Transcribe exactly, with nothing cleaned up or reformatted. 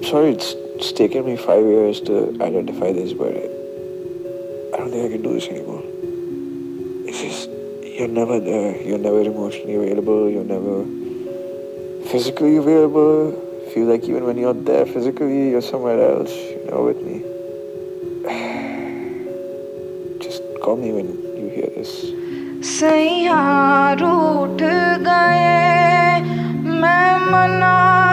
sorry, it's, it's taken me five years to identify this, but I don't think I can do this anymore. It's just, you're never there. You're never emotionally available. You're never physically available. Feel like even when you're there physically, you're somewhere else. You're not with me. Just call me when you hear this. सैयार उठ गए मैं मना